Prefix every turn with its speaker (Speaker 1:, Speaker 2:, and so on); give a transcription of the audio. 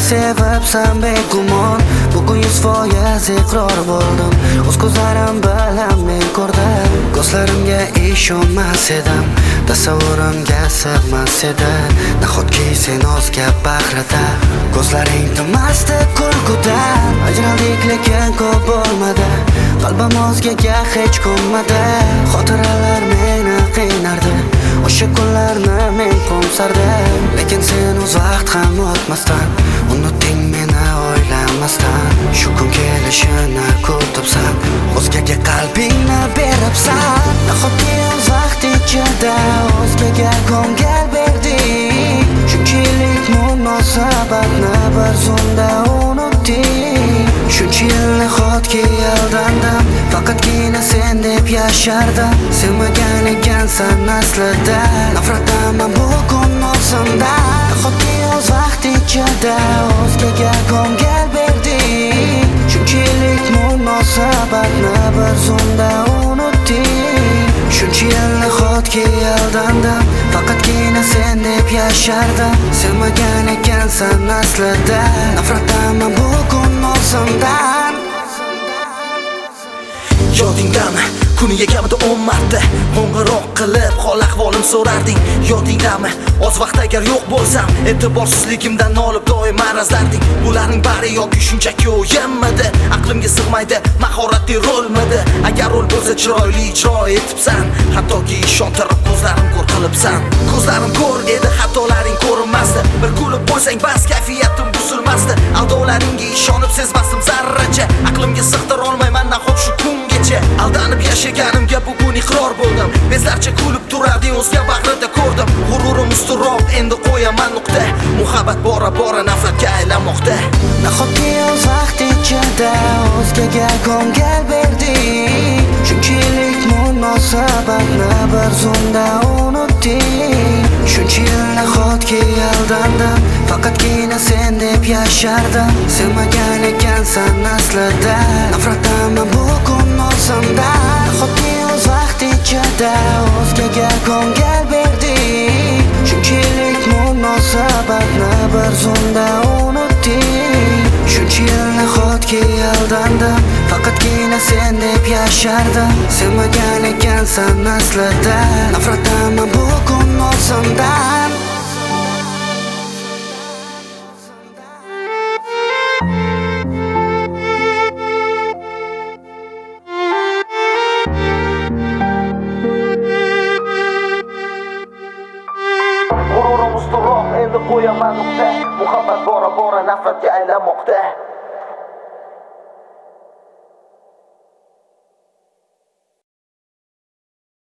Speaker 1: Sevibsan begumon, bugun 100% iqror bo'ldim. O'z ko'zlarim bilan men ko'rdim. Ko'zlarimga ishonmas edim, tasavvurimga sig'mas edi. Nahotki sen ozga bag'rida, ko'zlaring tinmasdi kulguda. Ajraldik lekin ko'p bo'lmadi, qalbim o'zgaga hech ko'nmadi. Xotiralar meni qiynardi, o'sha kunlarni men qo'msardim. Lekin sen o'z vaqt ham o'tmasdan unutding meni o'ylamasdan. Shu kun kelishini kutibsan, o'zgaga qalbingni beribsan. Nahotki o'z vaqt ichida o'zgaga ko'ngil berding. Shuncha yillik munosabatni bir zumda unutding. Shuncha yil nahotki aldandim, faqatgina sen deb yashardim. Sevmagan ekansan aslida, nafrataman bugun o'zimdan. Nahotki o'z vaqt ichida o'zgaga ko'ngil berding. Shuncha yillik munosabatni bir zumda unutding. Shuncha yil nahotki aldandim, faqatgina sen deb yashardim. Sevmagan ekansan aslida, nafrataman bugun o'zimdan.
Speaker 2: Yodingdami? Kuniga kamida 10 marta qo'ng'iroq qilib hol ahvolim so'rarding. Yodingdami? Oz vaqt agar yo'q bo'lsam, e'tiborsizligimdan nolib doim arazlarding. Bularning bari yoki shunchaki o'yinmidi? Aqlimga sig'maydi, mahoratli rolmidi? Agar rol bo'lsa chiroyli ijro etibsan, hattoki ishontirib ko'zlarim ko'r qilibsan. Ko'zlarim ko'r edi, xatolaring ko'rinmasdi. Bir kulib qo'ysang bas, kayfiyatim buzilmasdi. Aldovlaringga ishonib sezmasdim zarracha. Aqlimga sig'dira olmayman nahot shu kungacha. Aldanib yashaganimga bugun iqror bo'ldim. Bezlarcha kulib turarding, o'zga bag'rida ko'rdim. G'ururim usturoq, endi qo'yaman nuqta. Muhabbat bora nafratga aylanmoqda.
Speaker 1: Nahotki o'z vaqt ichida o'zgaga ko'ngil berding. Shuncha yillik munosabatni bir zumda unutding. Shuncha yil nahotki aldandim, faqatgina sen deb yashardim. Sevmagan ekansan aslida, nafrataman bugun o'zimdan. Nahotki o'z vaqt ichida o'zgaga ko'ngil berding. Shuncha yillik munosabatni bir zumda unutding. Shuncha yil nahotki aldandim, faqatgina sen deb yashardim. Sevmagan ekansan aslida, nafrataman bugun o'zimdan.
Speaker 2: G'ururim usturoq, endi qo'yaman nuqta. Muhabbat bora nafratga aylanmoqda.